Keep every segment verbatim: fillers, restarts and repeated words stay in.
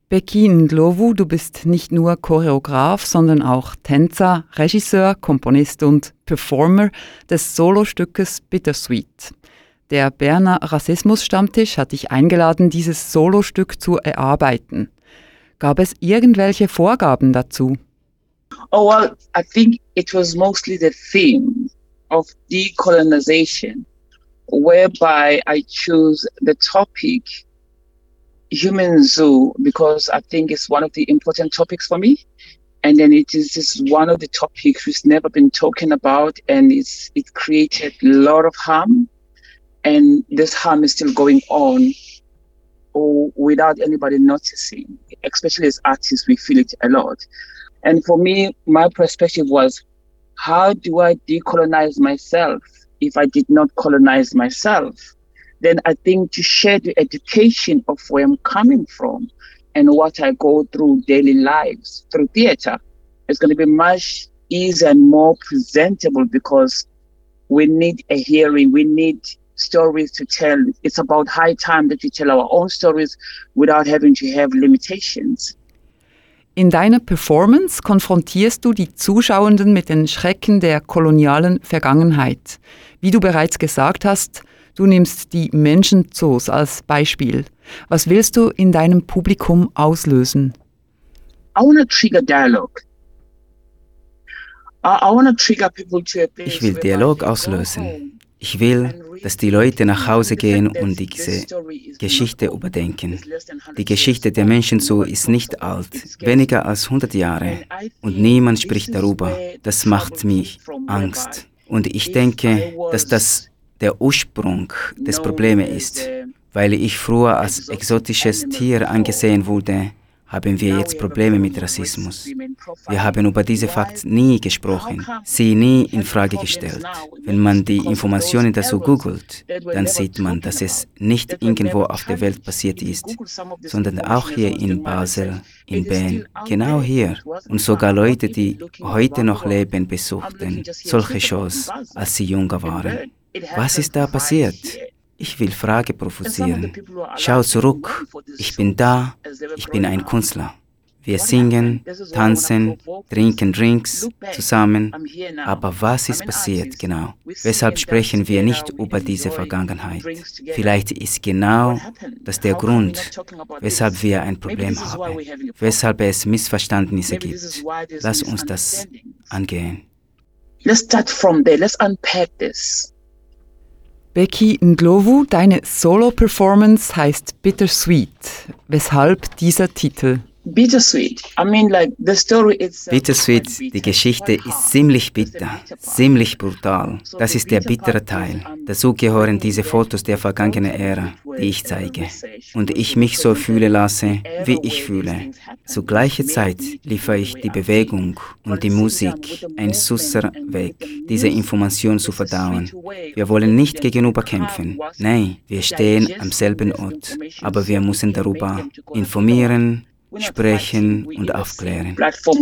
Becky Ndlovu, du bist nicht nur Choreograf, sondern auch Tänzer, Regisseur, Komponist und Performer des Solostückes Bittersweet. Der Berner Rassismus-Stammtisch hat dich eingeladen, dieses Solostück zu erarbeiten. Gab es irgendwelche Vorgaben dazu? Oh, well, I think it was mostly the theme of decolonization, whereby I chose the topic Human Zoo because I think it's one of the important topics for me. And then it is just one of the topics which never been talking about, and it's it created a lot of harm. And this harm is still going on or without anybody noticing. Especially as artists, we feel it a lot. And for me, my perspective was, how do I decolonize myself if I did not colonize myself? Then I think to share the education of where I'm coming from and what I go through daily lives through theater is going to be much easier and more presentable because we need a hearing, we need stories to tell. It's about high time that we tell our own stories without having to have limitations. In deiner Performance konfrontierst du die Zuschauenden mit den Schrecken der kolonialen Vergangenheit. Wie du bereits gesagt hast, du nimmst die Menschenzoos als Beispiel. Was willst du in deinem Publikum auslösen? I want to trigger dialogue. I, I want to trigger people to a place. Ich will Dialog auslösen. Ich will, dass die Leute nach Hause gehen und diese Geschichte überdenken. Die Geschichte der Menschenzoo ist nicht alt, weniger als hundert Jahre. Und niemand spricht darüber. Das macht mich Angst. Und ich denke, dass das der Ursprung des Problems ist. Weil ich früher als exotisches Tier angesehen wurde, haben wir jetzt Probleme mit Rassismus. Wir haben über diese Fakten nie gesprochen, sie nie in Frage gestellt. Wenn man die Informationen dazu googelt, dann sieht man, dass es nicht irgendwo auf der Welt passiert ist, sondern auch hier in Basel, in Bern, genau hier. Und sogar Leute, die heute noch leben, besuchten solche Shows, als sie jünger waren. Was ist da passiert? Ich will Frage provozieren. Schau zurück. Ich bin da. Ich bin ein Künstler. Wir singen, tanzen, trinken Drinks zusammen. Aber was ist passiert genau? Weshalb sprechen wir nicht über diese Vergangenheit? Vielleicht ist genau das der Grund, weshalb wir ein Problem haben. Weshalb es Missverständnisse gibt. Lass uns das angehen. Let's start from there. Let's unpack this. Becky Ndlovu, deine Solo-Performance heißt Bittersweet. Weshalb dieser Titel? Bittersweet. I mean, like the story itself. Bittersweet, die Geschichte ist ziemlich bitter, ziemlich brutal. Das ist der bittere Teil. Dazu gehören diese Fotos der vergangenen Ära, die ich zeige. Und ich mich so fühlen lasse, wie ich fühle. Zur gleichen Zeit liefere ich die Bewegung und die Musik, ein süßer Weg, diese Information zu verdauen. Wir wollen nicht gegenüber kämpfen. Nein, wir stehen am selben Ort. Aber wir müssen darüber informieren, sprechen und aufklären.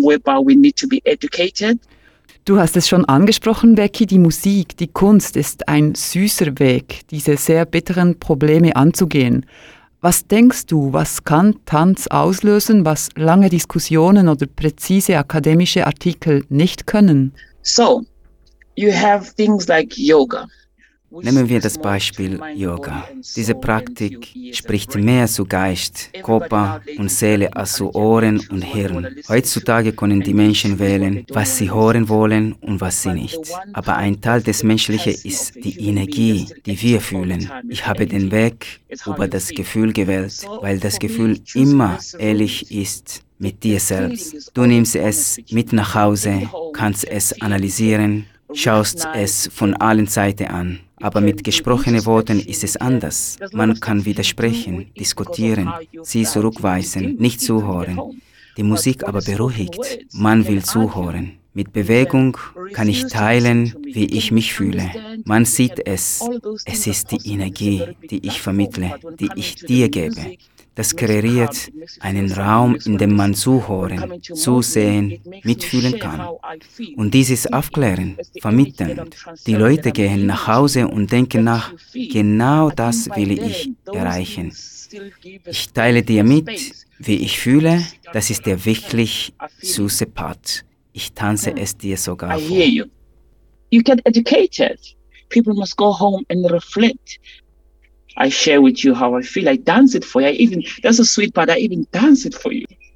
Du hast es schon angesprochen, Becky, die Musik, die Kunst ist ein süßer Weg, diese sehr bitteren Probleme anzugehen. Was denkst du, was kann Tanz auslösen, was lange Diskussionen oder präzise akademische Artikel nicht können? So, you have things like yoga. Nehmen wir das Beispiel Yoga. Diese Praktik spricht mehr zu Geist, Körper und Seele als zu Ohren und Hirn. Heutzutage können die Menschen wählen, was sie hören wollen und was sie nicht. Aber ein Teil des Menschlichen ist die Energie, die wir fühlen. Ich habe den Weg über das Gefühl gewählt, weil das Gefühl immer ehrlich ist mit dir selbst. Du nimmst es mit nach Hause, kannst es analysieren, schaust es von allen Seiten an. Aber mit gesprochenen Worten ist es anders. Man kann widersprechen, diskutieren, sie zurückweisen, nicht zuhören. Die Musik aber beruhigt. Man will zuhören. Mit Bewegung kann ich teilen, wie ich mich fühle. Man sieht es. Es ist die Energie, die ich vermittle, die ich dir gebe. Das kreiert einen Raum, in dem man zuhören, zusehen, mitfühlen kann. Und dieses Aufklären, Vermitteln. Die Leute gehen nach Hause und denken nach, genau das will ich erreichen. Ich teile dir mit, Wie ich fühle, das ist der wirklich süße Part. Ich tanze es dir sogar I vor. hear you. You get educated. People must go home and reflect. I share with you how I feel. I dance it for you. I even, that's a sweet part. I even dance it for you.